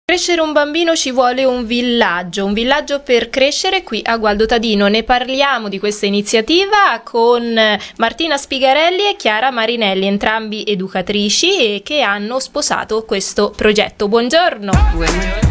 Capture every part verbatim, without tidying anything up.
Crescere un bambino ci vuole un villaggio, un villaggio per crescere qui a Gualdo Tadino. Ne parliamo di questa iniziativa con Martina Spigarelli e Chiara Marinelli, entrambi educatrici e che hanno sposato questo progetto. Buongiorno. Buongiorno.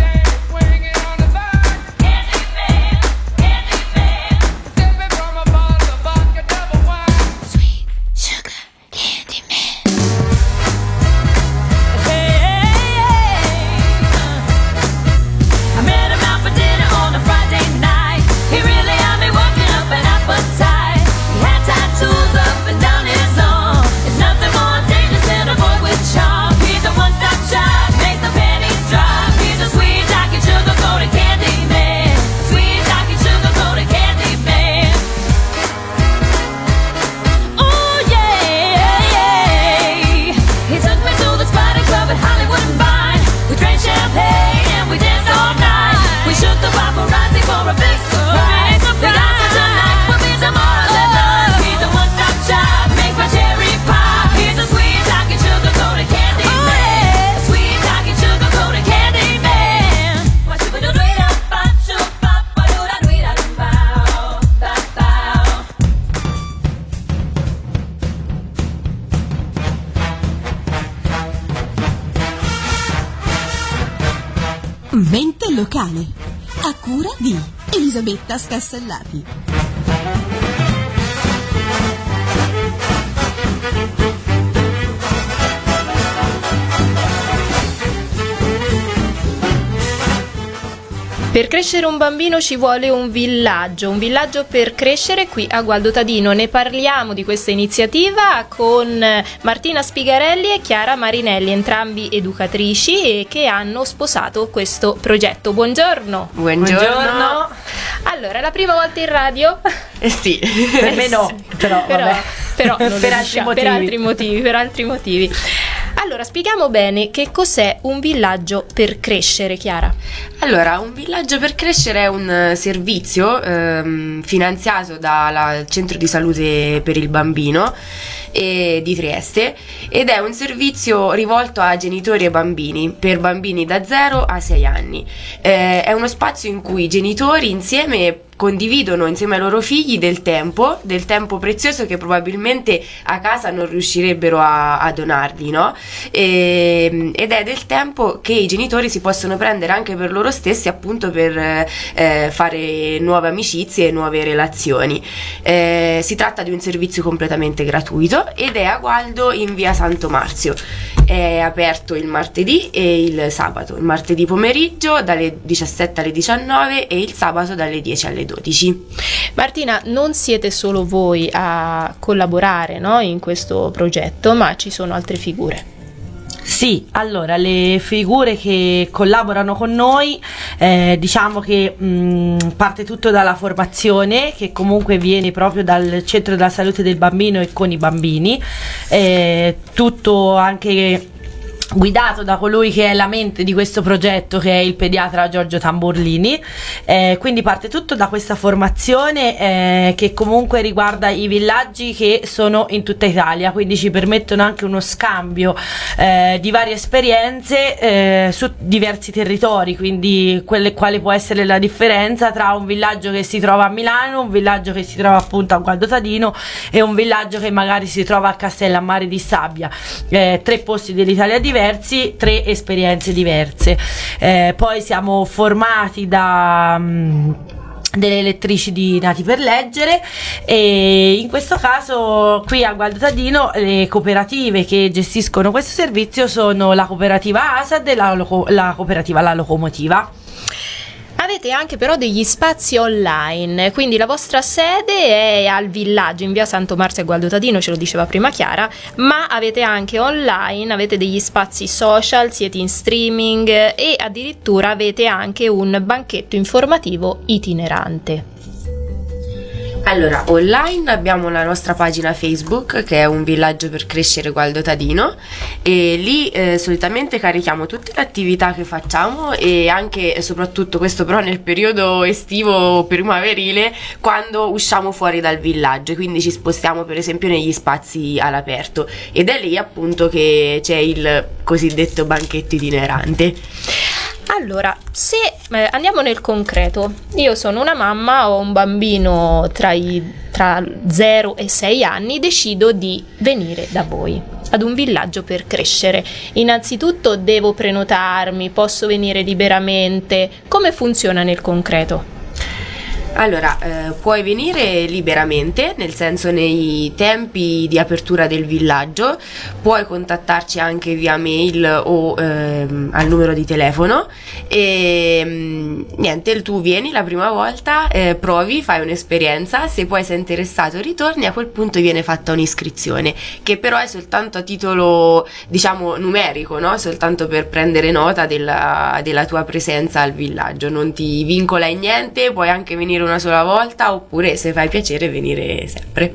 Mente locale, a cura di Elisabetta Scassellati. Per crescere un bambino ci vuole un villaggio, un villaggio per crescere qui a Gualdo Tadino. Ne parliamo di questa iniziativa con Martina Spigarelli e Chiara Marinelli, entrambi educatrici e che hanno sposato questo progetto. Buongiorno. Buongiorno. Buongiorno. Allora, è la prima volta in radio? Eh sì, per me no, però, però, vabbè. però non per, lo altri diciamo, per altri motivi, per altri motivi. Allora, spieghiamo bene che cos'è un villaggio per crescere, Chiara. Allora, un villaggio per crescere è un servizio ehm, finanziato dal Centro di Salute per il Bambino e di Trieste ed è un servizio rivolto a genitori e bambini, per bambini da zero a sei anni. Eh, è uno spazio in cui i genitori insieme condividono insieme ai loro figli del tempo, del tempo prezioso che probabilmente a casa non riuscirebbero a, a donargli, no? E, ed è del tempo che i genitori si possono prendere anche per loro stessi, appunto per eh, fare nuove amicizie e nuove relazioni. Eh, si tratta di un servizio completamente gratuito ed è a Gualdo in via Santo Marzio. È aperto il martedì e il sabato, il martedì pomeriggio dalle diciassette alle diciannove e il sabato dalle dieci alle dodici. Martina, non siete solo voi a collaborare, no, in questo progetto, ma ci sono altre figure. Sì, allora le figure che collaborano con noi, eh, diciamo che mh, parte tutto dalla formazione che comunque viene proprio dal Centro della Salute del Bambino e con i bambini, eh, tutto anche guidato da colui che è la mente di questo progetto, che è il pediatra Giorgio Tamburlini. Eh, quindi parte tutto da questa formazione eh, che comunque riguarda i villaggi che sono in tutta Italia, quindi ci permettono anche uno scambio eh, di varie esperienze eh, su diversi territori, quindi quelle, quale può essere la differenza tra un villaggio che si trova a Milano, un villaggio che si trova appunto a Gualdo Tadino e un villaggio che magari si trova a Castellammare di Stabia. Eh, tre posti dell'Italia diversi, tre esperienze diverse. Eh, poi siamo formati da um, delle lettrici di Nati per Leggere e in questo caso qui a Gualdo Tadino le cooperative che gestiscono questo servizio sono la cooperativa A S A D e la, loco- la cooperativa La Locomotiva. Avete anche però degli spazi online, quindi la vostra sede è al villaggio in via Santo Marzio a Gualdo Tadino, ce lo diceva prima Chiara, ma avete anche online, avete degli spazi social, siete in streaming e addirittura avete anche un banchetto informativo itinerante. Allora, online abbiamo la nostra pagina Facebook che è Un Villaggio per Crescere Gualdo Tadino e lì eh, solitamente carichiamo tutte le attività che facciamo e anche e soprattutto questo però nel periodo estivo primaverile, quando usciamo fuori dal villaggio, quindi ci spostiamo per esempio negli spazi all'aperto ed è lì appunto che c'è il cosiddetto banchetto itinerante. Allora, se eh, andiamo nel concreto, io sono una mamma, ho un bambino tra i tra zero e sei anni, decido di venire da voi ad un villaggio per crescere. Innanzitutto devo prenotarmi, posso venire liberamente? Come funziona nel concreto? Allora, eh, puoi venire liberamente, nel senso nei tempi di apertura del villaggio, puoi contattarci anche via mail o ehm, al numero di telefono e mh, niente, tu vieni la prima volta, eh, provi, fai un'esperienza, se poi sei interessato ritorni, a quel punto viene fatta un'iscrizione, che però è soltanto a titolo, diciamo, numerico, no? Soltanto per prendere nota della, della tua presenza al villaggio, non ti vincola in niente, puoi anche venire una sola volta oppure se fai piacere venire sempre.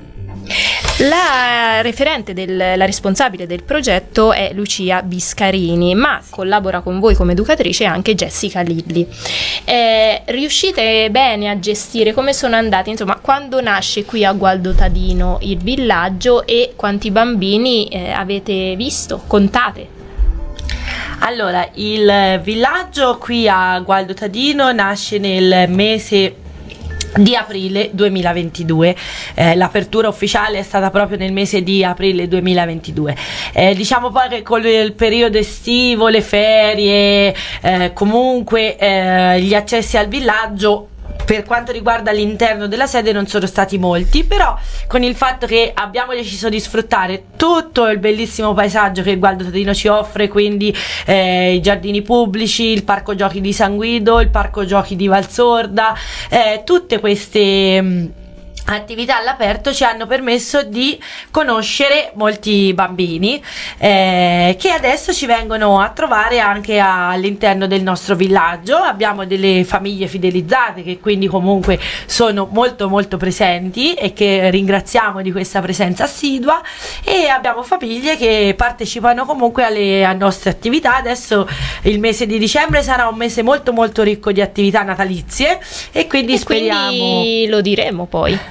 La referente, del, la responsabile del progetto è Lucia Biscarini, ma collabora con voi come educatrice anche Jessica Lilli. Eh, riuscite bene a gestire? Come sono andati? Insomma, quando nasce qui a Gualdotadino il villaggio e quanti bambini eh, avete visto? Contate? Allora, il villaggio qui a Gualdotadino nasce nel mese di aprile duemilaventidue, eh, l'apertura ufficiale è stata proprio nel mese di aprile duemilaventidue. Eh, diciamo poi che con il periodo estivo, le ferie, eh, comunque eh, gli accessi al villaggio per quanto riguarda l'interno della sede non sono stati molti, però con il fatto che abbiamo deciso di sfruttare tutto il bellissimo paesaggio che Gualdotadino ci offre, quindi eh, i giardini pubblici, il parco giochi di San Guido, il parco giochi di Valsorda, eh, tutte queste mh, attività all'aperto ci hanno permesso di conoscere molti bambini eh, che adesso ci vengono a trovare anche all'interno del nostro villaggio. Abbiamo delle famiglie fidelizzate che quindi comunque sono molto molto presenti e che ringraziamo di questa presenza assidua, e abbiamo famiglie che partecipano comunque alle a nostre attività. Adesso il mese di dicembre sarà un mese molto molto ricco di attività natalizie e quindi e speriamo quindi lo diremo poi.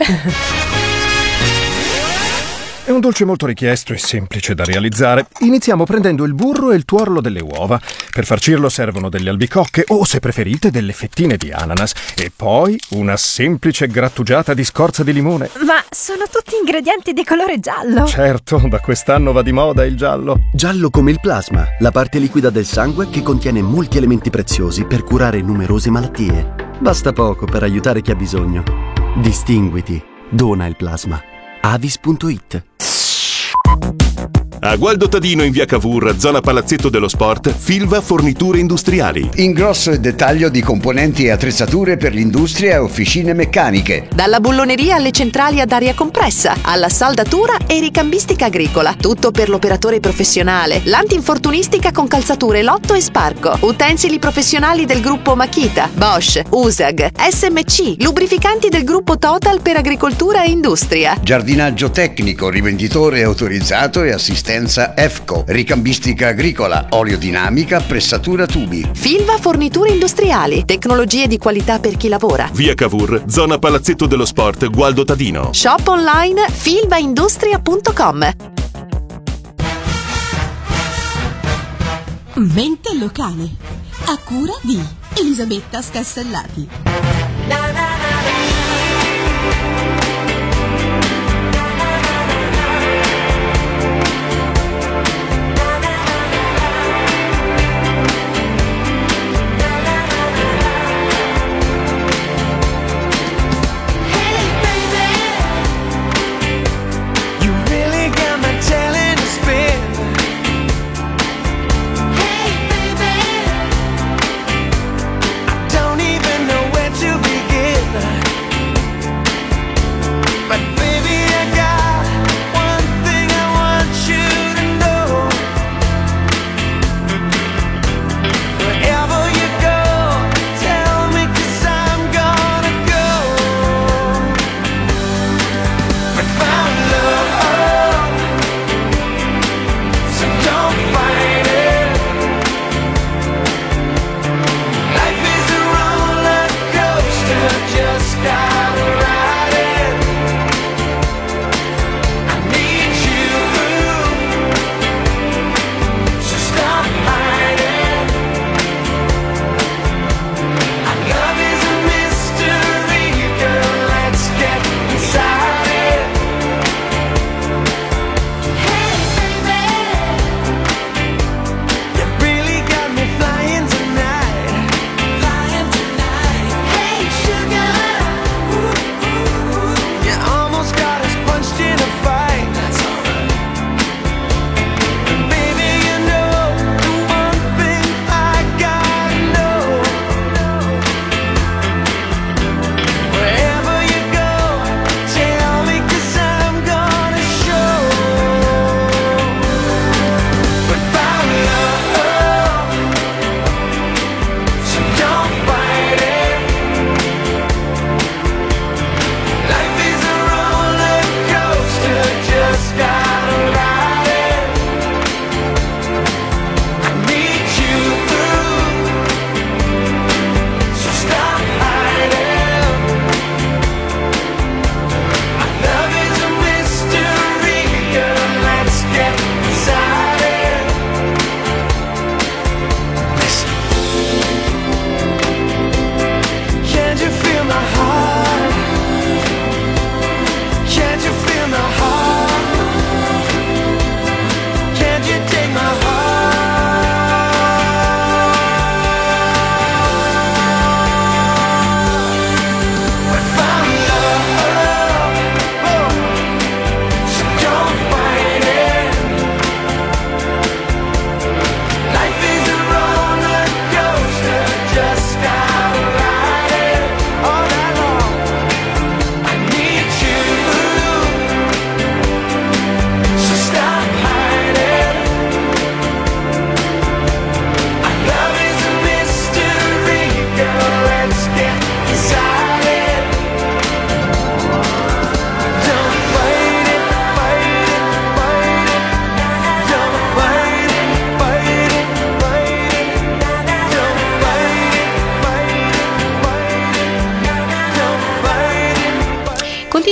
È un dolce molto richiesto e semplice da realizzare. Iniziamo prendendo il burro e il tuorlo delle uova. Per farcirlo servono delle albicocche o, se preferite, delle fettine di ananas. E poi una semplice grattugiata di scorza di limone. Ma sono tutti ingredienti di colore giallo. Certo, da quest'anno va di moda il giallo. Giallo come il plasma, la parte liquida del sangue che contiene molti elementi preziosi per curare numerose malattie. Basta poco per aiutare chi ha bisogno. Distinguiti. Dona il plasma. Avis punto it. A Gualdotadino in via Cavour, zona Palazzetto dello Sport, Filva Forniture Industriali. Ingrosso e dettaglio di componenti e attrezzature per l'industria e officine meccaniche. Dalla bulloneria alle centrali ad aria compressa, alla saldatura e ricambistica agricola. Tutto per l'operatore professionale. L'antinfortunistica con calzature Lotto e Sparco. Utensili professionali del gruppo Makita, Bosch, U S A G, S M C. Lubrificanti del gruppo Total per agricoltura e industria. Giardinaggio tecnico, rivenditore autorizzato e assistenza E F C O, ricambistica agricola, oleodinamica, pressatura tubi. Filva Forniture Industriali, tecnologie di qualità per chi lavora. Via Cavour, zona Palazzetto dello Sport, Gualdotadino. Shop online filvaindustria punto com. Mente locale, a cura di Elisabetta Scassellati.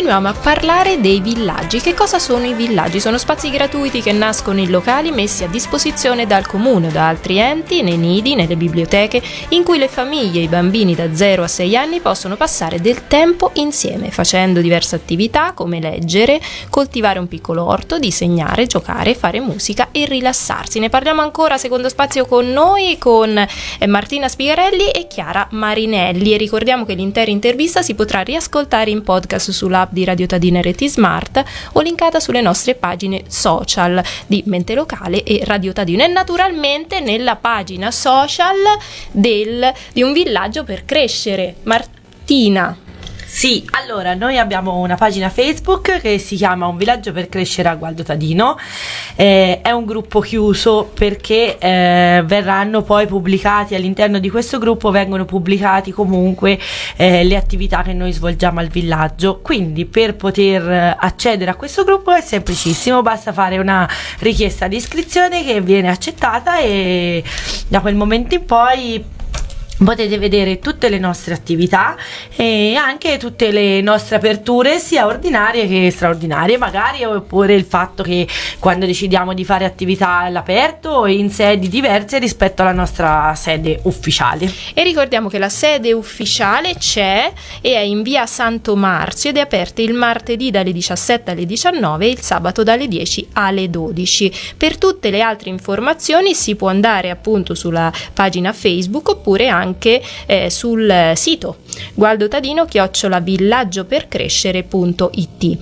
continuiamo a parlare dei villaggi. Che cosa sono i villaggi? Sono spazi gratuiti che nascono in locali messi a disposizione dal comune o da altri enti, nei nidi, nelle biblioteche, in cui le famiglie e i bambini da zero a sei anni possono passare del tempo insieme, facendo diverse attività come leggere, coltivare un piccolo orto, disegnare, giocare, fare musica e rilassarsi. Ne parliamo ancora, secondo spazio, con noi, con eh, Martina Spigarelli e Chiara Marinelli, e ricordiamo che l'intera intervista si potrà riascoltare in podcast sull'app di Radio Tadina e Reti Smart o linkata sulle nostre pagine social di Mente Locale e Radio Tadino, e naturalmente nella pagina social del, di Un Villaggio per Crescere. Martina. Sì, allora noi abbiamo una pagina Facebook che si chiama Un Villaggio per Crescere a Gualdo Tadino, eh, è un gruppo chiuso perché eh, verranno poi pubblicati all'interno di questo gruppo, vengono pubblicati comunque eh, le attività che noi svolgiamo al villaggio, quindi per poter accedere a questo gruppo è semplicissimo, basta fare una richiesta di iscrizione che viene accettata e da quel momento in poi potete vedere tutte le nostre attività e anche tutte le nostre aperture, sia ordinarie che straordinarie, magari, oppure il fatto che quando decidiamo di fare attività all'aperto in sedi diverse rispetto alla nostra sede ufficiale. E ricordiamo che la sede ufficiale c'è e è in via Santo Marzio ed è aperta il martedì dalle diciassette alle diciannove e il sabato dalle dieci alle dodici. Per tutte le altre informazioni si può andare appunto sulla pagina Facebook oppure anche anche eh, sul sito gualdotadino chiocciola villaggiopercrescere punto it.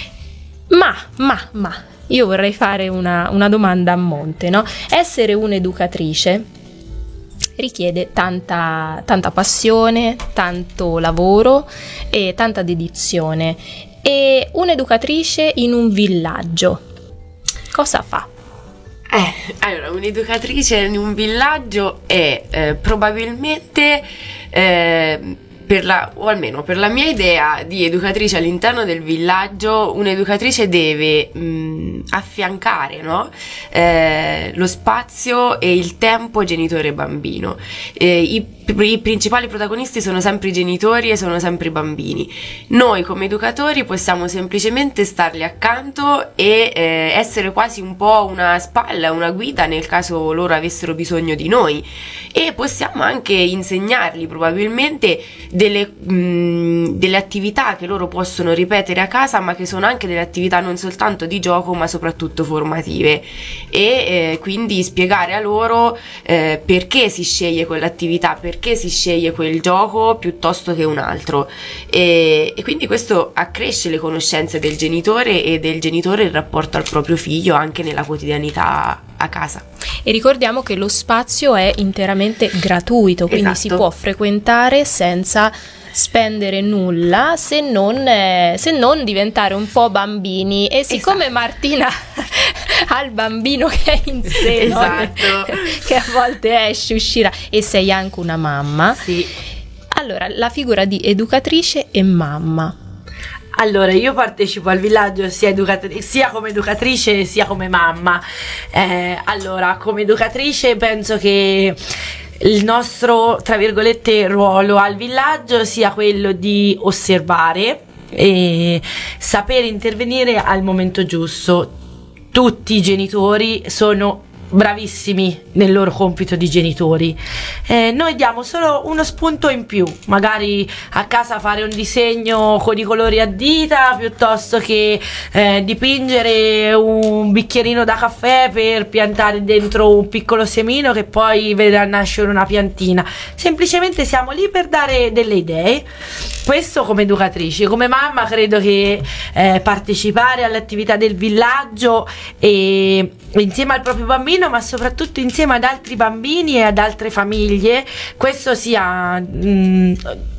Ma, ma, ma, io vorrei fare una, una domanda a monte, no? Essere un'educatrice richiede tanta, tanta passione, tanto lavoro e tanta dedizione. E un'educatrice in un villaggio cosa fa? Eh, allora, un'educatrice in un villaggio è eh, probabilmente, eh, per la, o almeno per la mia idea di educatrice all'interno del villaggio, un'educatrice deve mh, affiancare, no? eh, lo spazio e il tempo genitore-bambino. Eh, i, I principali protagonisti sono sempre i genitori e sono sempre i bambini. Noi come educatori possiamo semplicemente starli accanto e eh, essere quasi un po' una spalla, una guida nel caso loro avessero bisogno di noi, e possiamo anche insegnargli probabilmente delle, mh, delle attività che loro possono ripetere a casa, ma che sono anche delle attività non soltanto di gioco ma soprattutto formative, e eh, quindi spiegare a loro eh, perché si sceglie quell'attività, perché si sceglie quel gioco piuttosto che un altro, e, e quindi questo accresce le conoscenze del genitore e del genitore il rapporto al proprio figlio anche nella quotidianità a casa. E ricordiamo che lo spazio è interamente gratuito, quindi esatto. Si può frequentare senza spendere nulla, se non, eh, se non diventare un po' bambini. E siccome esatto. Martina ha il bambino che è in sé, esatto. no? Che a volte esce, uscirà, e sei anche una mamma, sì. Allora la figura di educatrice e mamma. Allora, io partecipo al villaggio sia, educatri- sia come educatrice sia come mamma. Eh, allora, come educatrice penso che il nostro, tra virgolette, ruolo al villaggio sia quello di osservare e sapere intervenire al momento giusto. Tutti i genitori sono bravissimi nel loro compito di genitori, eh, noi diamo solo uno spunto in più, magari a casa fare un disegno con i colori a dita piuttosto che eh, dipingere un bicchierino da caffè per piantare dentro un piccolo semino che poi vedrà nascere una piantina. Semplicemente siamo lì per dare delle idee. Questo come educatrici. Come mamma credo che eh, partecipare alle attività del villaggio e insieme al proprio bambino, ma soprattutto insieme ad altri bambini e ad altre famiglie, questo sia mh,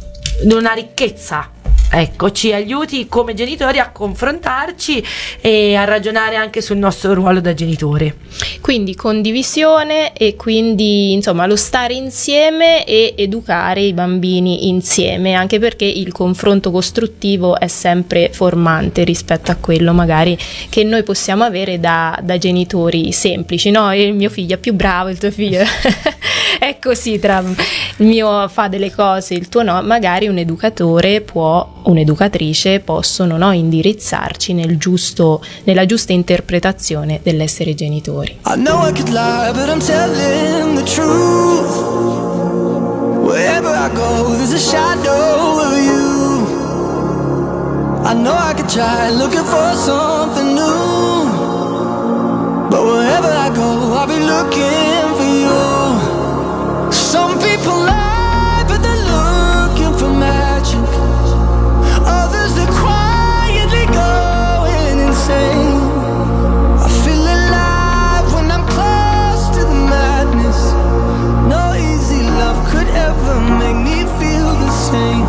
una ricchezza. Ecco, ci aiuti come genitori a confrontarci e a ragionare anche sul nostro ruolo da genitore. Quindi condivisione e quindi insomma lo stare insieme e educare i bambini insieme, anche perché il confronto costruttivo è sempre formante rispetto a quello magari che noi possiamo avere da, da genitori semplici, no? Il mio figlio è più bravo, il tuo figlio è è così, tra il mio fa delle cose, il tuo no, magari un educatore può, un'educatrice possono, no, indirizzarci nel giusto, nella giusta interpretazione dell'essere genitori. I know I could lie, but I'm telling the truth. Wherever I go, there's a shadow of you. I know I could try looking for something new, but wherever I go, I'll be looking for you. Some people lie, but they're looking for magic. Others, they're quietly going insane. I feel alive when I'm close to the madness. No easy love could ever make me feel the same.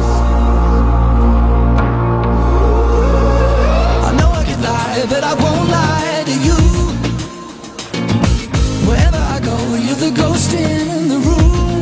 I know I could lie, but I won't lie to you. Wherever I go, you're the ghost in the room.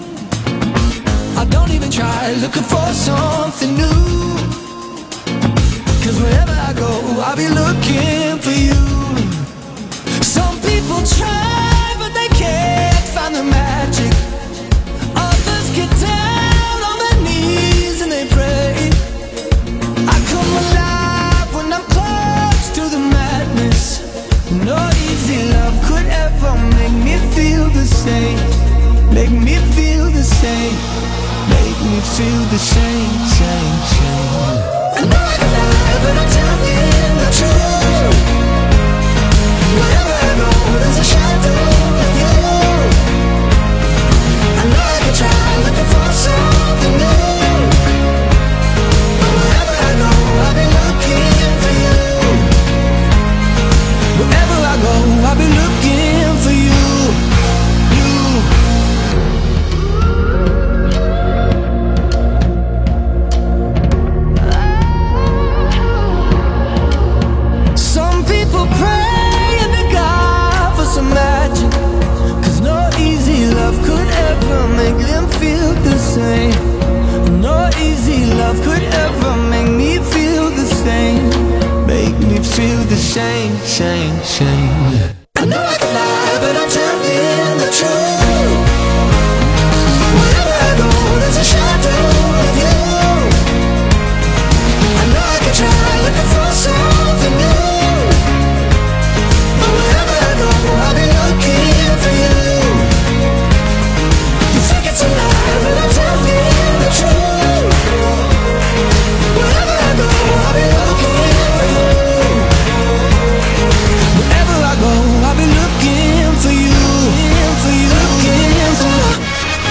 I don't even try looking for something new, 'cause wherever I go, I'll be looking for you. Some people try, but they can't find the magic. Others get down on their knees and they pray. I come alive when I'm close to the madness. No easy love could ever make me feel the same. Make me feel the same. Make me feel the same, same, same. I know I can lie, but I'm telling the truth. Wherever I go, there's a shadow of you. I know I can try looking for something new, but wherever I go, I'll be looking for you. Wherever I go, I'll be looking for you. Some people pray and beg God for some magic, 'cause no easy love could ever make them feel the same. No easy love could ever make me feel the same. Make me feel the same, same, same. I know I can lie, but I'm telling the truth. Wherever I go, there's a shadow of you. I know I can try looking for something new, but wherever I go, I'll be looking for you. You think it's a lie, but I'm telling the truth. Wherever I go, I'll be looking for you. Wherever I go, I'll be looking for you, for you, looking for you.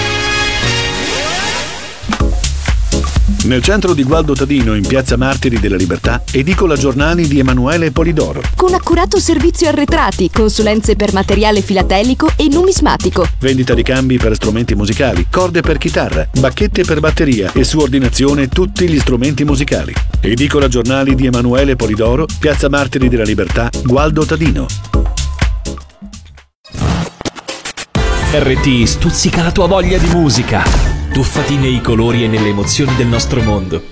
Nel centro di Gualdo Tadino, in piazza Martiri della Libertà, edicola giornali di Emanuele Polidoro. Con accurato servizio arretrati, consulenze per materiale filatelico e numismatico. Vendita di cambi per strumenti musicali, corde per chitarra, bacchette per batteria e su ordinazione tutti gli strumenti musicali. Edicola giornali di Emanuele Polidoro, piazza Martiri della Libertà, Gualdo Tadino. R T I stuzzica la tua voglia di musica. Tuffati nei colori e nelle emozioni del nostro mondo.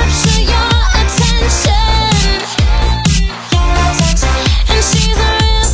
She's a real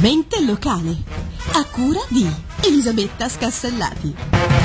Mente locale, a cura di Elisabetta Scassellati.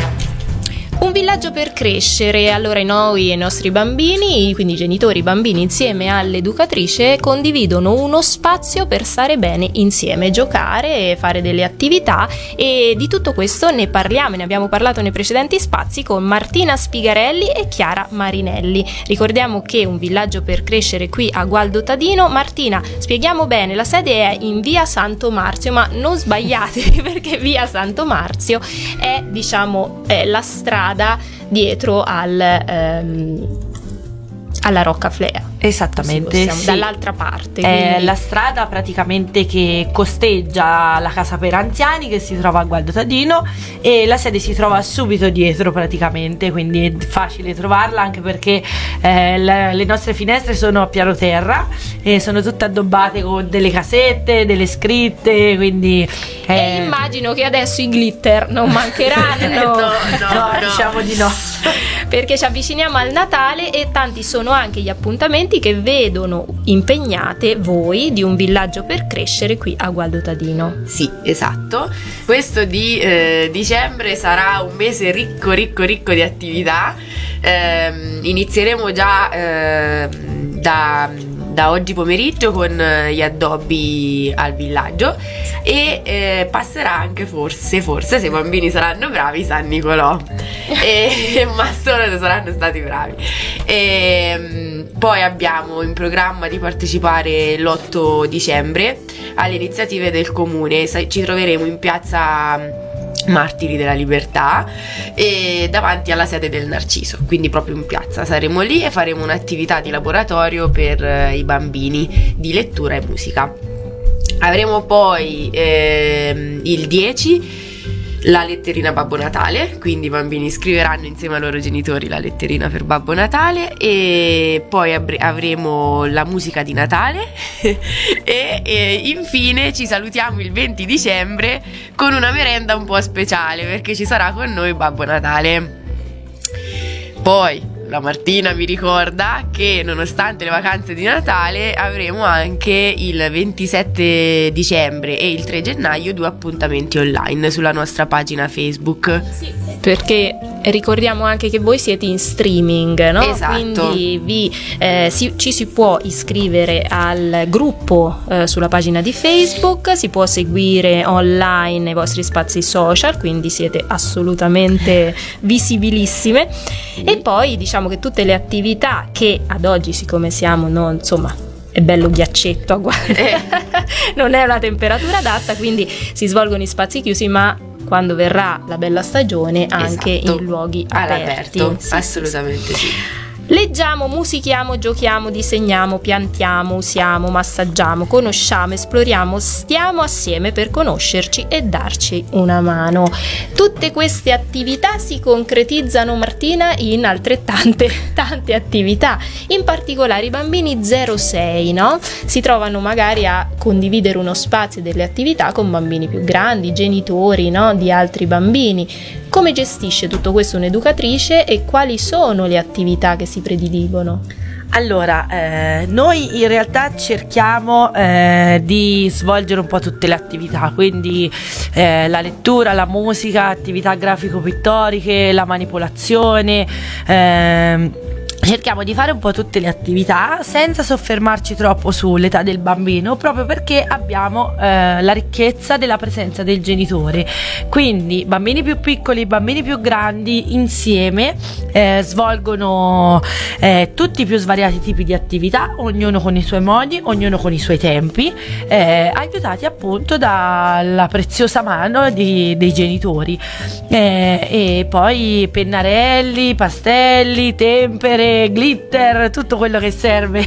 Un villaggio per crescere. Allora noi e i nostri bambini, quindi i genitori, i bambini insieme all'educatrice, condividono uno spazio per stare bene insieme, giocare, fare delle attività, e di tutto questo ne parliamo, ne abbiamo parlato nei precedenti spazi con Martina Spigarelli e Chiara Marinelli. Ricordiamo che un villaggio per crescere qui a Gualdotadino. Martina, spieghiamo bene, la sede è in via Santo Marzio, ma non sbagliatevi perché via Santo Marzio è, diciamo, è la strada dietro al, ehm, alla Roccaflea. Esattamente, Possiamo, sì. Dall'altra parte. È quindi... la strada praticamente che costeggia la casa per anziani che si trova a Gualdotadino, e la sede si trova subito dietro praticamente, quindi è facile trovarla, anche perché eh, la, le nostre finestre sono a piano terra e sono tutte addobbate con delle casette, delle scritte, quindi eh... E immagino che adesso i glitter non mancheranno. no, no, no, no, diciamo di no. Perché ci avviciniamo al Natale e tanti sono anche gli appuntamenti che vedono impegnate voi di un villaggio per crescere qui a Gualdotadino. Sì, esatto. Questo di eh, dicembre sarà un mese ricco, ricco, ricco di attività. Eh, inizieremo già eh, da, da oggi pomeriggio con gli addobbi al villaggio e eh, passerà anche forse, forse se i bambini saranno bravi, San Nicolò. E, ma solo se saranno stati bravi. E, poi abbiamo in programma di partecipare l'otto dicembre alle iniziative del comune. Ci troveremo in piazza Martiri della Libertà e davanti alla sede del Narciso, quindi proprio in piazza saremo lì e faremo un'attività di laboratorio per i bambini di lettura e musica. Avremo poi ehm, il dieci la letterina Babbo Natale, quindi i bambini scriveranno insieme ai loro genitori la letterina per Babbo Natale, e poi avremo la musica di Natale e, e infine ci salutiamo il venti dicembre con una merenda un po' speciale, perché ci sarà con noi Babbo Natale. Poi la Martina mi ricorda che nonostante le vacanze di Natale avremo anche il ventisette dicembre e il tre gennaio due appuntamenti online sulla nostra pagina Facebook. Sì, perché ricordiamo anche che voi siete in streaming, no? Esatto. Quindi vi, eh, si, ci si può iscrivere al gruppo eh, sulla pagina di Facebook, si può seguire online i vostri spazi social, quindi siete assolutamente visibilissime. Sì. E poi diciamo che tutte le attività che ad oggi, siccome siamo, no, insomma, è bello ghiaccetto a guardare, eh. non è una temperatura adatta, quindi si svolgono in spazi chiusi, ma quando verrà la bella stagione anche esatto. in luoghi aperti. All'aperto, sì, assolutamente sì. sì. Leggiamo, musichiamo, giochiamo, disegniamo, piantiamo, usiamo, massaggiamo, conosciamo, esploriamo, stiamo assieme per conoscerci e darci una mano. Tutte queste attività si concretizzano, Martina, in altrettante tante attività. In particolare i bambini zero sei, no? Si trovano magari a condividere uno spazio e delle attività con bambini più grandi, genitori, no? Di altri bambini. Come gestisce tutto questo un'educatrice e quali sono le attività che si prediligono? Allora, eh, noi in realtà cerchiamo eh, di svolgere un po' tutte le attività, quindi eh, la lettura, la musica, attività grafico-pittoriche, la manipolazione. Eh, Cerchiamo di fare un po' tutte le attività senza soffermarci troppo sull'età del bambino, proprio perché abbiamo eh, la ricchezza della presenza del genitore. Quindi bambini più piccoli, bambini più grandi insieme eh, svolgono eh, tutti i più svariati tipi di attività, ognuno con i suoi modi, ognuno con i suoi tempi, eh, aiutati appunto dalla preziosa mano di, dei genitori. Eh, e poi pennarelli, pastelli, tempere, glitter, tutto quello che serve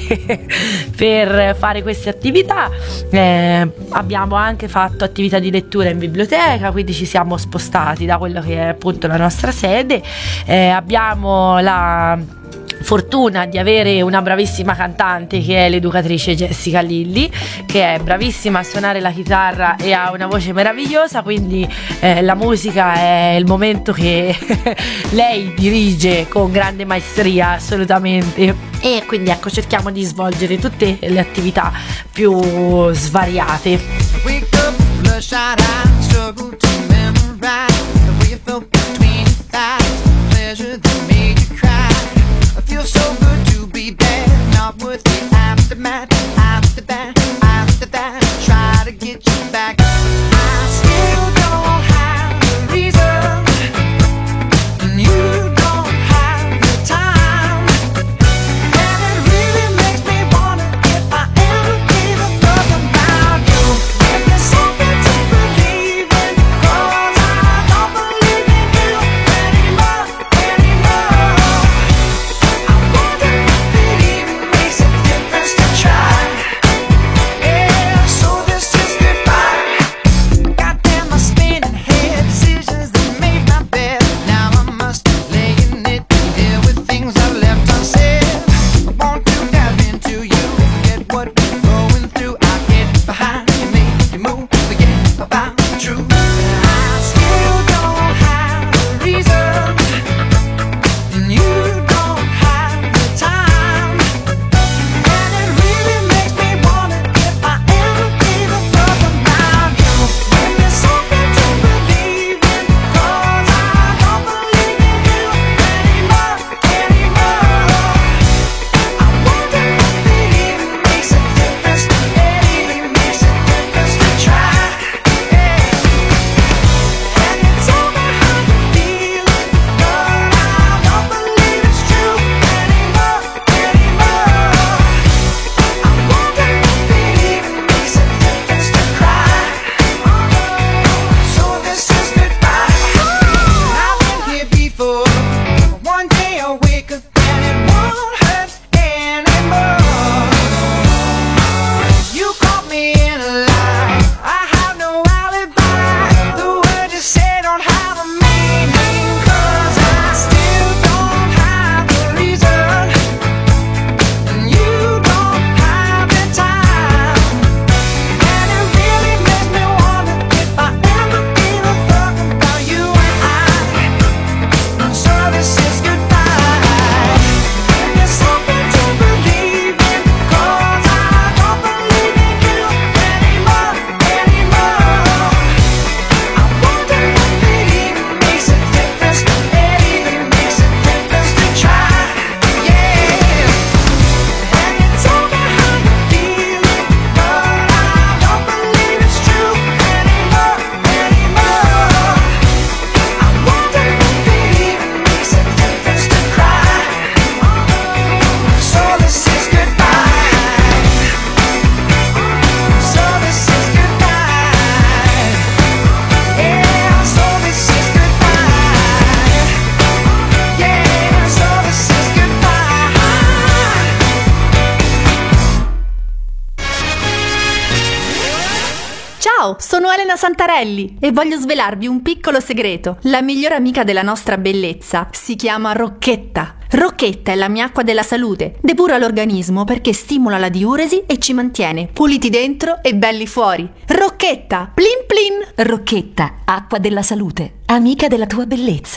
per fare queste attività. Eh, abbiamo anche fatto attività di lettura in biblioteca, quindi ci siamo spostati da quello che è appunto la nostra sede. Eh, abbiamo la fortuna di avere una bravissima cantante che è l'educatrice Jessica Lilli, che è bravissima a suonare la chitarra e ha una voce meravigliosa, quindi eh, la musica è il momento che lei dirige con grande maestria, assolutamente. E quindi ecco, cerchiamo di svolgere tutte le attività più svariate. inside I struggle to memorize the way you felt between your thighs, the pleasure that made you cry. I feel so good to be bad, not worth the aftermath. After that, after that, try to get you back. I still don't have a reason, and you don't have the time. And it really makes me wonder if I ever gave a fuck about you. Give me something to believe in, 'cause I don't believe in you anymore, anymore. I wonder if it even makes a difference to try. Yeah, so this is goodbye. Goddamn, I'm spinning head, decisions that made my bed. Now I must lay in it, deal with things I left unsaid. I want to dive into you, get what we're going through. I get behind you, make you move, forget about the truth. I still don't have a reason, and you don't have the time. And it really makes me wonder if I ever gave a fuck about you. Give me something to believe in, 'cause I don't believe in you anymore, anymore. I wonder if it even makes a difference, it even makes a difference to try. Yeah. And you tell me how you feel, but I don't believe it's true anymore, anymore. I wonder if it even makes a difference to cry. So this is goodbye. I've been here before. One day I'll wake up and it won't hurt anymore. You caught me in a lie. I have no alibi. The words you say don't have a meaning, 'cause I still don't have the reason, and you don't have the time. And it really makes me wonder if I ever gave a fuck about you and I. So this is goodbye. Give me something to believe in, 'cause I don't believe in you anymore, anymore. I wonder if it even makes a difference, it even makes a difference to try. Yeah. And you tell me how you feel, but I don't believe it's true anymore, anymore. I wonder if it even makes a difference to cry. So this is goodbye. So this is goodbye. Yeah, so this is goodbye. Yeah, so this is goodbye. Ciao, sono Elena Santarelli e voglio svelarvi un piccolo segreto. La migliore amica della nostra bellezza si chiama Rocchetta. Rocchetta è la mia acqua della salute. Depura l'organismo perché stimola la diuresi e ci mantiene puliti dentro e belli fuori. Rocchetta, plin plin. Rocchetta, acqua della salute, amica della tua bellezza.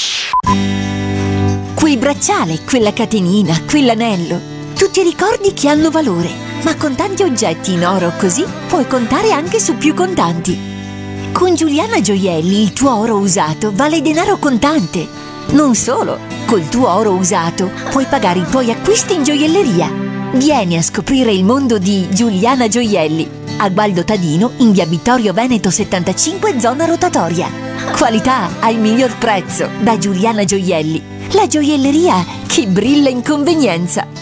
Quel bracciale, quella catenina, quell'anello, tutti ricordi che hanno valore, ma con tanti oggetti in oro così puoi contare anche su più contanti. Con Giuliana Gioielli il tuo oro usato vale denaro contante. Non solo, col tuo oro usato puoi pagare i tuoi acquisti in gioielleria. Vieni a scoprire il mondo di Giuliana Gioielli, a Gualdo Tadino in via Vittorio Veneto settantacinque, zona rotatoria. Qualità al miglior prezzo da Giuliana Gioielli, la gioielleria che brilla in convenienza.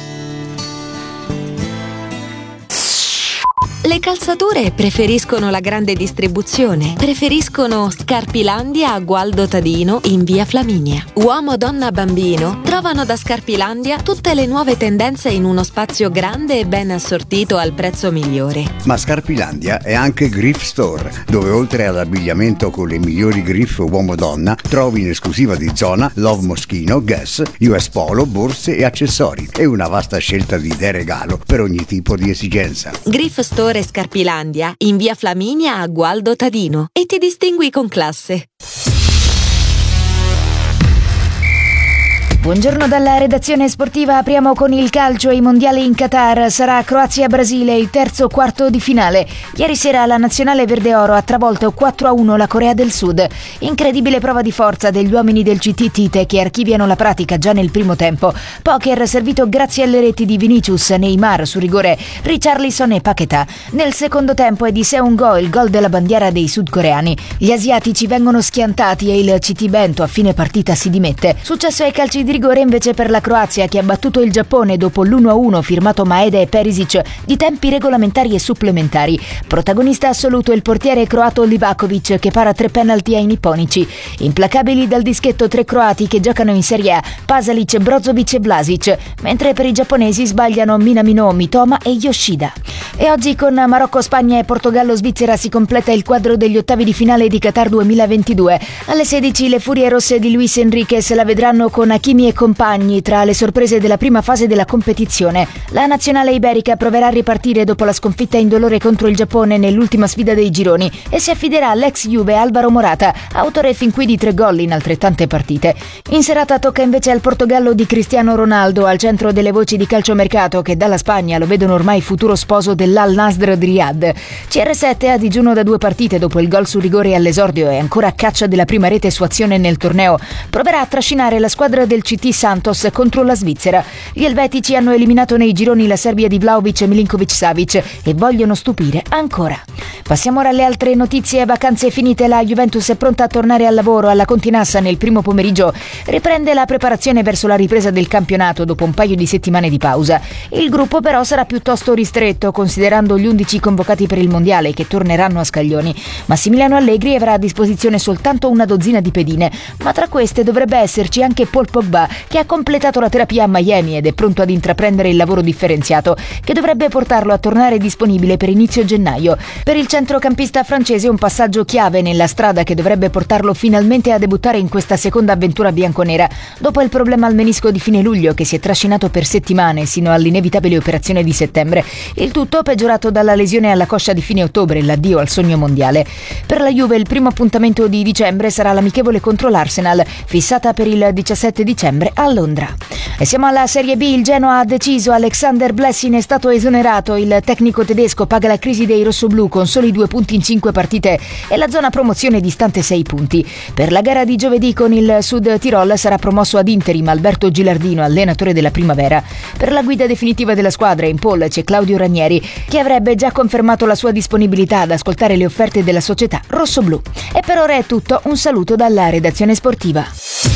Le calzature preferiscono la grande distribuzione, preferiscono Scarpilandia a Gualdo Tadino in via Flaminia. Uomo, donna, bambino trovano da Scarpilandia tutte le nuove tendenze in uno spazio grande e ben assortito al prezzo migliore. Ma Scarpilandia è anche Griff Store, dove oltre all'abbigliamento con le migliori griff uomo-donna, trovi in esclusiva di zona Love Moschino, Guess, U S Polo, borse e accessori e una vasta scelta di idee regalo per ogni tipo di esigenza. Griff Store e Scarpilandia in via Flaminia a Gualdo Tadino e ti distingui con classe. Buongiorno dalla redazione sportiva, apriamo con il calcio e i mondiali in Qatar. Sarà Croazia-Brasile il terzo quarto di finale. Ieri sera la nazionale verde-oro ha travolto quattro a uno la Corea del Sud. Incredibile prova di forza degli uomini del C T Tite che archiviano la pratica già nel primo tempo. Poker servito grazie alle reti di Vinicius, Neymar su rigore, Richarlison e Paquetá. Nel secondo tempo è di Seung-go il gol della bandiera dei sudcoreani. Gli asiatici vengono schiantati e il C T Bento a fine partita si dimette. Successo ai calci di rigore invece per la Croazia che ha battuto il Giappone dopo l'uno a uno firmato Maeda e Perisic di tempi regolamentari e supplementari. Protagonista assoluto il portiere croato Livakovic che para tre penalty ai nipponici. Implacabili dal dischetto tre croati che giocano in Serie A, Pasalic, Brozovic e Vlasic, mentre per i giapponesi sbagliano Minamino, Mitoma e Yoshida. E oggi con Marocco, Spagna e Portogallo, Svizzera si completa il quadro degli ottavi di finale di Qatar duemilaventidue. Alle sedici le furie rosse di Luis Enriquez la vedranno con Hakimi e compagni tra le sorprese della prima fase della competizione. La nazionale iberica proverà a ripartire dopo la sconfitta indolore contro il Giappone nell'ultima sfida dei gironi e si affiderà all'ex Juve Alvaro Morata, autore fin qui di tre gol in altrettante partite. In serata tocca invece al Portogallo di Cristiano Ronaldo, al centro delle voci di calciomercato che dalla Spagna lo vedono ormai futuro sposo dell'Al Nasr di Riyadh. C R sette a digiuno da due partite dopo il gol su rigore all'esordio e ancora a caccia della prima rete su azione nel torneo. Proverà a trascinare la squadra del C T Santos contro la Svizzera. Gli elvetici hanno eliminato nei gironi la Serbia di Vlahovic e Milinkovic-Savic e vogliono stupire ancora. Passiamo ora alle altre notizie. Vacanze finite, la Juventus è pronta a tornare al lavoro alla Continassa nel primo pomeriggio. Riprende la preparazione verso la ripresa del campionato dopo un paio di settimane di pausa. Il gruppo però sarà piuttosto ristretto considerando gli undici convocati per il mondiale che torneranno a scaglioni. Massimiliano Allegri avrà a disposizione soltanto una dozzina di pedine, ma tra queste dovrebbe esserci anche Paul Pogba che ha completato la terapia a Miami ed è pronto ad intraprendere il lavoro differenziato che dovrebbe portarlo a tornare disponibile per inizio gennaio. Per il centrocampista francese un passaggio chiave nella strada che dovrebbe portarlo finalmente a debuttare in questa seconda avventura bianconera dopo il problema al menisco di fine luglio che si è trascinato per settimane sino all'inevitabile operazione di settembre. Il tutto peggiorato dalla lesione alla coscia di fine ottobre, l'addio al sogno mondiale. Per la Juve il primo appuntamento di dicembre sarà l'amichevole contro l'Arsenal, fissata per il diciassette dicembre a Londra. E siamo alla Serie B, il Genoa ha deciso, Alexander Blessin è stato esonerato, il tecnico tedesco paga la crisi dei rossoblù con soli due punti in cinque partite e la zona promozione distante sei punti. Per la gara di giovedì con il Sud Tirol sarà promosso ad interim Alberto Gilardino, allenatore della primavera. Per la guida definitiva della squadra in pole c'è Claudio Ranieri, che avrebbe già confermato la sua disponibilità ad ascoltare le offerte della società rossoblù. E per ora è tutto, un saluto dalla redazione sportiva.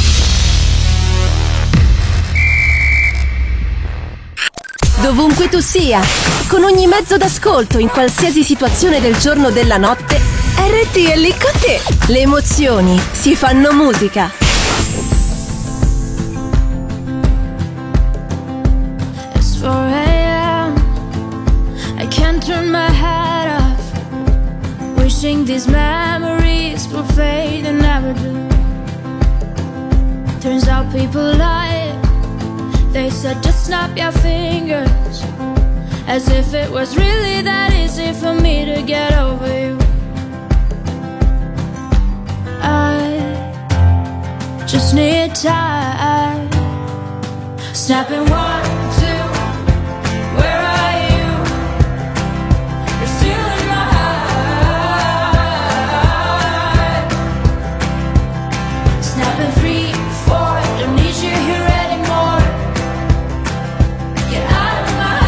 Dovunque tu sia, con ogni mezzo d'ascolto, in qualsiasi situazione del giorno o della notte, R T è lì con te. Le emozioni si fanno musica. It's four a.m. I can't turn my head off, wishing these memories will fade and never do. Turns out people lie. They said just snap your fingers, as if it was really that easy for me to get over you. I just need time. Snapping one, two, where are you? You're still in my heart. Snapping three, four, don't need you here anymore. Get out of my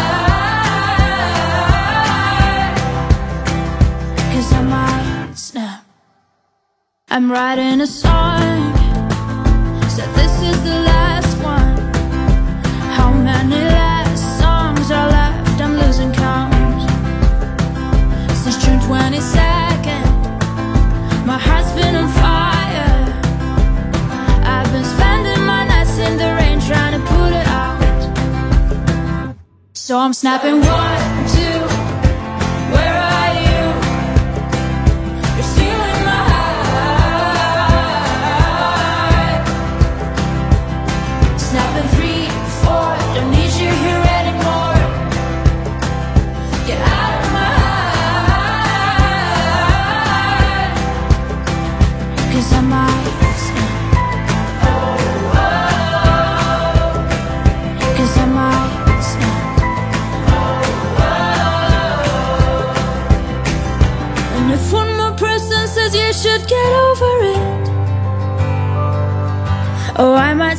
heart, 'cause I might snap. I'm writing a song, said this is the last one. How many last songs are left? I'm losing count. Since June twenty-second, my heart's been on fire. I've been spending my nights in the rain trying to put it out. So I'm snapping one, two, where are you? You're still in my heart. Snapping three, four, don't need you here anymore. Get out of my heart, 'cause I might snap. Oh, oh, oh.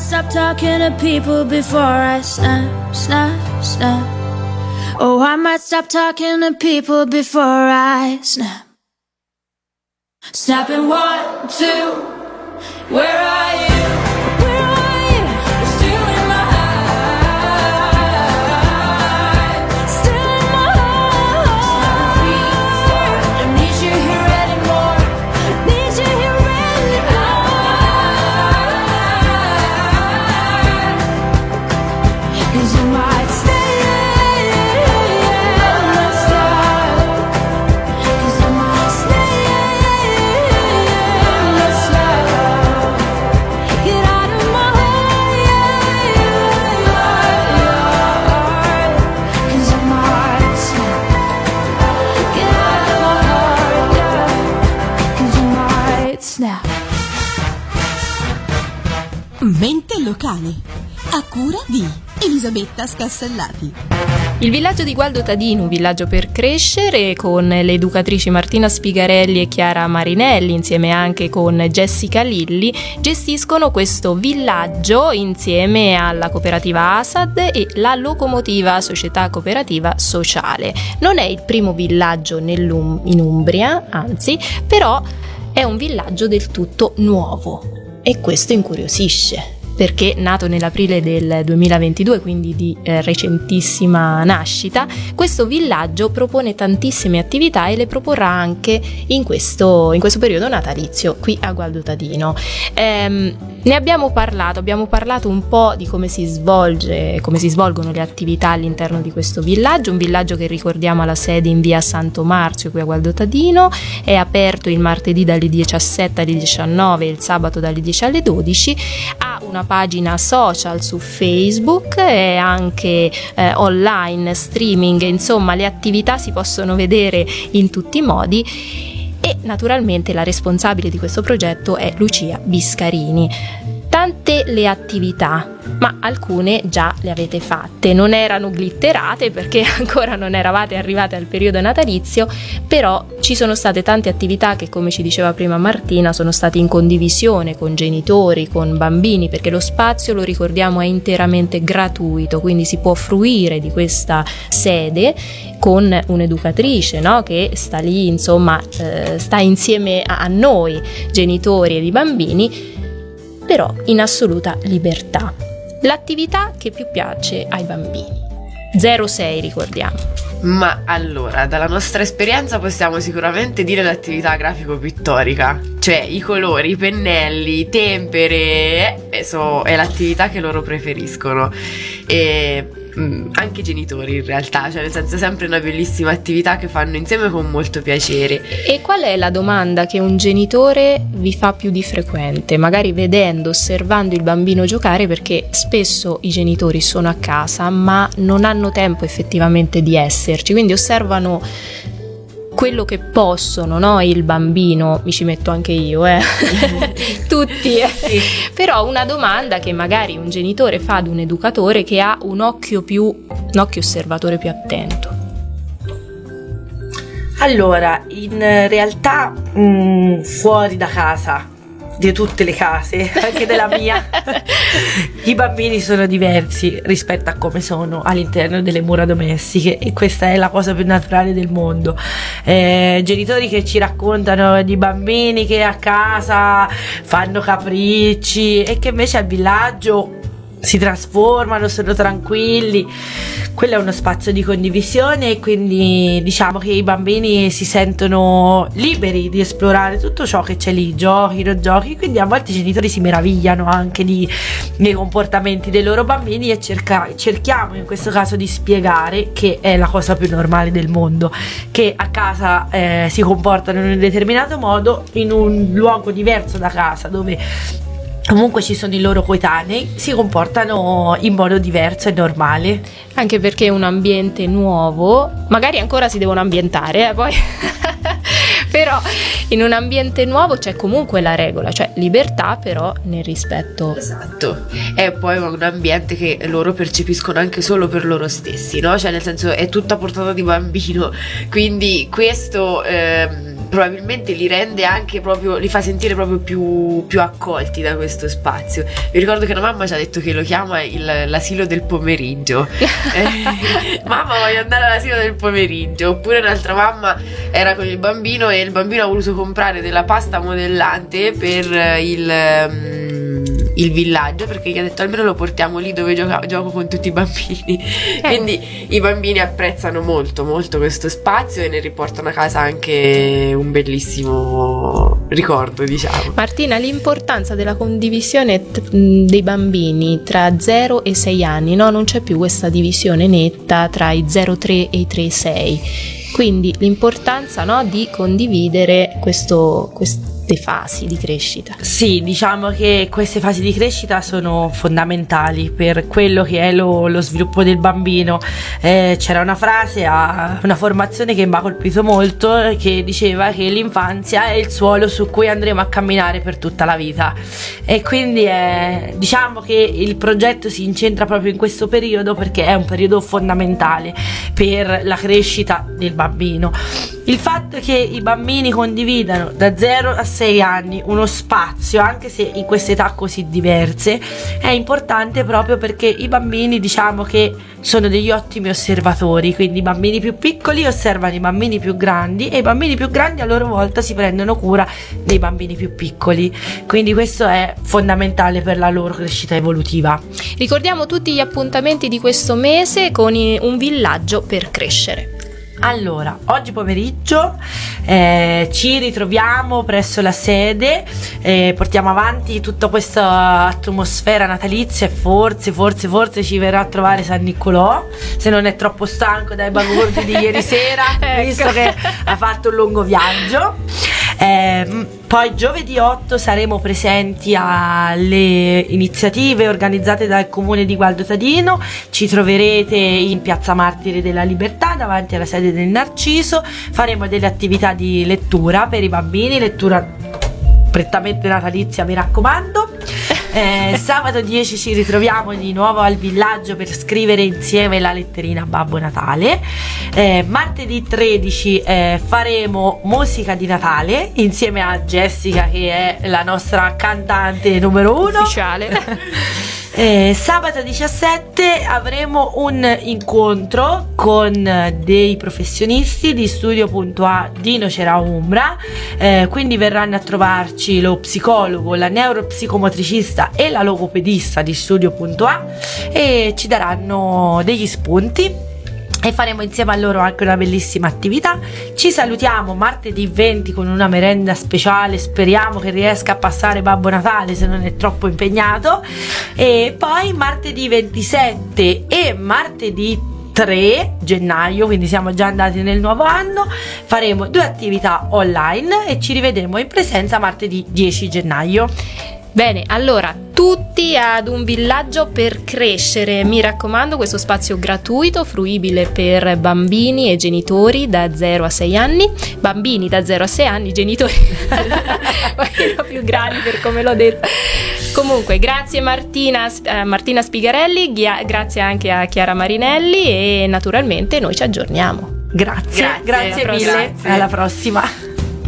stop talking to people before I snap, snap, snap? Oh, I might stop talking to people before I snap. Snap in one, two, where are you? Where are you? You're still in my heart. Still in my heart. I need you here anymore. Need you here anymore. 'Cause you might stay. Mente locale, a cura di Elisabetta Scassellati. Il villaggio di Gualdo Tadino, un villaggio per crescere, con le educatrici Martina Spigarelli e Chiara Marinelli, insieme anche con Jessica Lilli, gestiscono questo villaggio insieme alla cooperativa Asad e la Locomotiva Società Cooperativa Sociale. Non è il primo villaggio nell'um- in Umbria, anzi, però è un villaggio del tutto nuovo. E questo incuriosisce, perché nato nell'aprile del duemilaventidue, quindi di eh, recentissima nascita, questo villaggio propone tantissime attività e le proporrà anche in questo, in questo periodo natalizio qui a Gualdo Tadino. Ehm, ne abbiamo parlato, abbiamo parlato un po' di come si svolge, come si svolgono le attività all'interno di questo villaggio, un villaggio che ricordiamo ha la sede in via Santo Marzio qui a Gualdo Tadino, è aperto il martedì dalle diciassette alle diciannove e il sabato dalle dieci alle dodici, ha una pagina social su Facebook e anche eh, online, streaming, insomma le attività si possono vedere in tutti i modi. E naturalmente la responsabile di questo progetto è Lucia Biscarini. Tante le attività, ma alcune già le avete fatte, non erano glitterate perché ancora non eravate arrivate al periodo natalizio, però ci sono state tante attività che, come ci diceva prima Martina, sono state in condivisione con genitori, con bambini, perché lo spazio, lo ricordiamo, è interamente gratuito, quindi si può fruire di questa sede con un'educatrice, no? Che sta lì, insomma, eh, sta insieme a, a noi, genitori e di bambini, però in assoluta libertà. L'attività che più piace ai bambini. zero sei, ricordiamo. Ma allora, dalla nostra esperienza possiamo sicuramente dire l'attività grafico-pittorica, cioè i colori, i pennelli, i tempere, eh, so, è l'attività che loro preferiscono. E mh, anche i genitori in realtà, cioè nel senso è sempre una bellissima attività che fanno insieme con molto piacere. E qual è la domanda che un genitore vi fa più di frequente, magari vedendo, osservando il bambino giocare, perché spesso i genitori sono a casa ma non hanno tempo effettivamente di esserci, quindi osservano quello che possono, no? Il bambino, mi ci metto anche io, eh. tutti, eh. Però una domanda che magari un genitore fa ad un educatore che ha un occhio più, un occhio osservatore più attento. Allora, in realtà mh, fuori da casa, di tutte le case, anche della mia, i bambini sono diversi rispetto a come sono all'interno delle mura domestiche, e questa è la cosa più naturale del mondo. Eh, genitori che ci raccontano di bambini che a casa fanno capricci e che invece al villaggio si trasformano, sono tranquilli. Quello è uno spazio di condivisione e quindi diciamo che i bambini si sentono liberi di esplorare tutto ciò che c'è lì, giochi, non giochi, quindi a volte i genitori si meravigliano anche di, dei comportamenti dei loro bambini e cerca, cerchiamo in questo caso di spiegare che è la cosa più normale del mondo, che a casa eh, si comportano in un determinato modo, in un luogo diverso da casa dove comunque ci sono i loro coetanei, si comportano in modo diverso e normale. Anche perché è un ambiente nuovo, magari ancora si devono ambientare, eh, poi però in un ambiente nuovo c'è comunque la regola, cioè libertà però nel rispetto. Esatto, è poi un ambiente che loro percepiscono anche solo per loro stessi, no? Cioè nel senso è tutto a portata di bambino, quindi questo ehm, probabilmente li rende anche proprio, li fa sentire proprio più, più accolti da questo spazio. Mi ricordo che una mamma ci ha detto che lo chiama il, l'asilo del pomeriggio. eh, mamma, voglio andare all'asilo del pomeriggio. Oppure un'altra mamma era con il bambino e il bambino ha voluto comprare della pasta modellante per il... Um, il villaggio, perché gli ha detto almeno lo portiamo lì dove gioca, gioco con tutti i bambini. eh. Quindi i bambini apprezzano molto molto questo spazio e ne riportano a casa anche un bellissimo ricordo, diciamo. Martina, l'importanza della condivisione t- dei bambini tra zero e sei anni, no? Non c'è più questa divisione netta tra i zero tre e i tre sei, quindi l'importanza, no, di condividere questo, questo fasi di crescita. Sì, diciamo che queste fasi di crescita sono fondamentali per quello che è lo, lo sviluppo del bambino. Eh, c'era una frase a una formazione che mi ha colpito molto, che diceva che l'infanzia è il suolo su cui andremo a camminare per tutta la vita, e quindi è, diciamo che il progetto si incentra proprio in questo periodo perché è un periodo fondamentale per la crescita del bambino. Il fatto che i bambini condividano da zero a sei anni uno spazio, anche se in queste età così diverse, è importante proprio perché i bambini, diciamo che sono degli ottimi osservatori, quindi i bambini più piccoli osservano i bambini più grandi e i bambini più grandi a loro volta si prendono cura dei bambini più piccoli, quindi questo è fondamentale per la loro crescita evolutiva. Ricordiamo tutti gli appuntamenti di questo mese con un villaggio per crescere. Allora, oggi pomeriggio eh, ci ritroviamo presso la sede, eh, portiamo avanti tutta questa atmosfera natalizia e forse, forse, forse ci verrà a trovare San Niccolò, se non è troppo stanco dai bagordi di ieri sera, ecco, visto che ha fatto un lungo viaggio. Eh, poi giovedì otto saremo presenti alle iniziative organizzate dal comune di Gualdo Tadino. Ci troverete in Piazza Martiri della Libertà davanti alla sede del Narciso. Faremo delle attività di lettura per i bambini, lettura prettamente natalizia, mi raccomando. Eh, sabato dieci ci ritroviamo di nuovo al villaggio per scrivere insieme la letterina a Babbo Natale. eh, martedì tredici eh, faremo musica di Natale insieme a Jessica, che è la nostra cantante numero uno ufficiale. Eh, sabato diciassette avremo un incontro con dei professionisti di Studio Punto A di Nocera Umbra, eh, quindi verranno a trovarci lo psicologo, la neuropsicomotricista e la logopedista di Studio Punto A e ci daranno degli spunti e faremo insieme a loro anche una bellissima attività. Ci salutiamo martedì venti con una merenda speciale, speriamo che riesca a passare Babbo Natale se non è troppo impegnato, e poi martedì ventisette e martedì tre gennaio, quindi siamo già andati nel nuovo anno, faremo due attività online e ci rivedremo in presenza martedì dieci gennaio. Bene, allora tutti ad un villaggio per crescere, mi raccomando, questo spazio gratuito, fruibile per bambini e genitori da zero a sei anni, bambini da zero a sei anni, genitori più grandi per come l'ho detto. Comunque grazie Martina, eh, Martina Spigarelli, ghia- grazie anche a Chiara Marinelli e naturalmente noi ci aggiorniamo. Grazie, grazie, grazie mille, grazie. alla prossima.